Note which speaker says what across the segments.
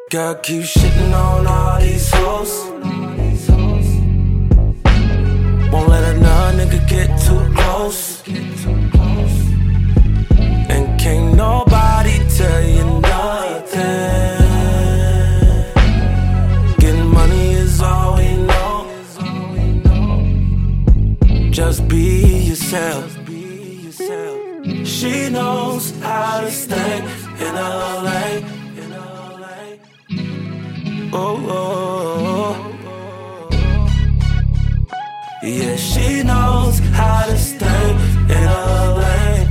Speaker 1: Girl, keep shitting on all these hoes. Won't let another nigga get too close. And can't nobody tell you nothing. Getting money is all we know. Just be yourself. She knows how to stay in LA. Oh, oh, oh. Yeah, she knows how to stay in LA.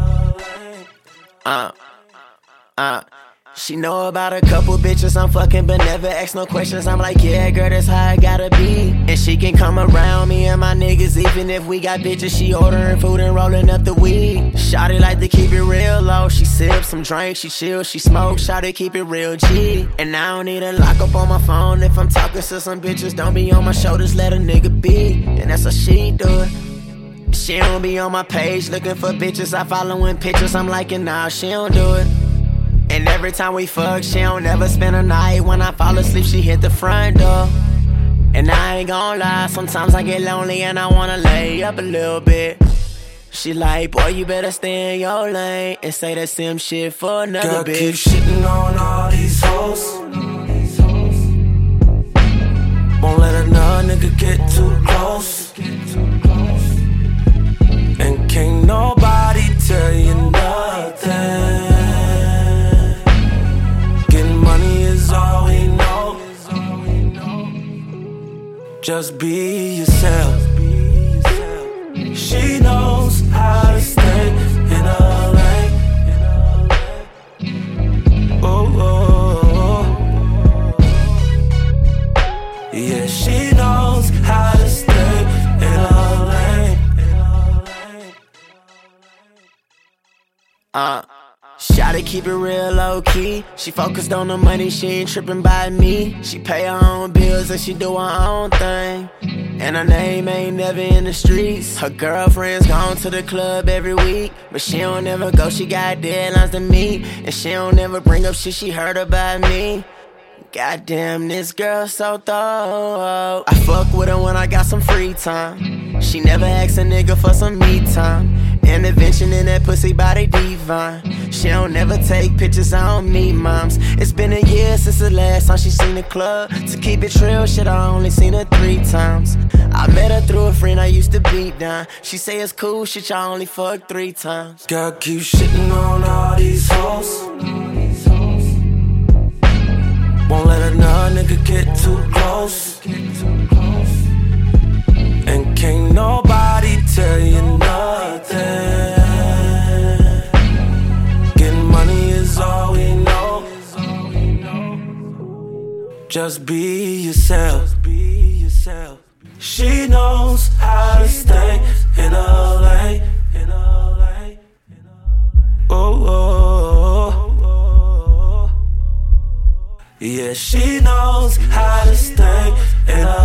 Speaker 2: She know about a couple bitches I'm fucking, but never ask no questions. I'm like, yeah, girl, that's how I gotta be. And she can come around me and my niggas, even if we got bitches. She ordering food and rolling up the weed. Shawty like to keep it real low. She sips some drink, she chill, she smoke. Shawty keep it real G. And I don't need a lock up on my phone. If I'm talking to some bitches, don't be on my shoulders, let a nigga be. And that's how she do it. She don't be on my page looking for bitches. I following pictures, I'm liking, nah, she don't do it. And every time we fuck, she don't never spend a night. When I fall asleep, she hit the front door. And I ain't gon' lie, sometimes I get lonely and I wanna lay up a little bit. She like, boy, you better stay in your lane and say that same shit for another
Speaker 1: bitch.
Speaker 2: Girl,
Speaker 1: keep shitting on all these hoes. Won't let another nigga get too close. And can't nobody tell you nothing. All we know. Just be yourself. She knows how to stay in LA. Oh, oh, oh. Yeah, she knows how to stay in LA.
Speaker 2: Shawty keep it real low-key. She focused on the money, she ain't tripping by me. She pay her own bills and she do her own thing. And her name ain't never in the streets. Her girlfriend's gone to the club every week, but she don't ever go, she got deadlines to meet. And she don't ever bring up shit she heard about me. Goddamn, this girl so thorough. I fuck with her when I got some free time. She never asks a nigga for some me time. Intervention in that pussy body divine. She don't never take pictures, I don't need moms. It's been a year since the last time she seen the club. To keep it real, shit, I only seen her 3 times. I met her through a friend I used to beat down. She say it's cool, shit, y'all only fucked 3 times.
Speaker 1: Girl, keep shitting on all these hoes. Won't let another nigga get too close. And can't nobody tell you nothing. Getting money is all we know. Just be yourself. She knows how to stay in LA. Oh, oh, oh. Yeah, she knows how to stay in LA.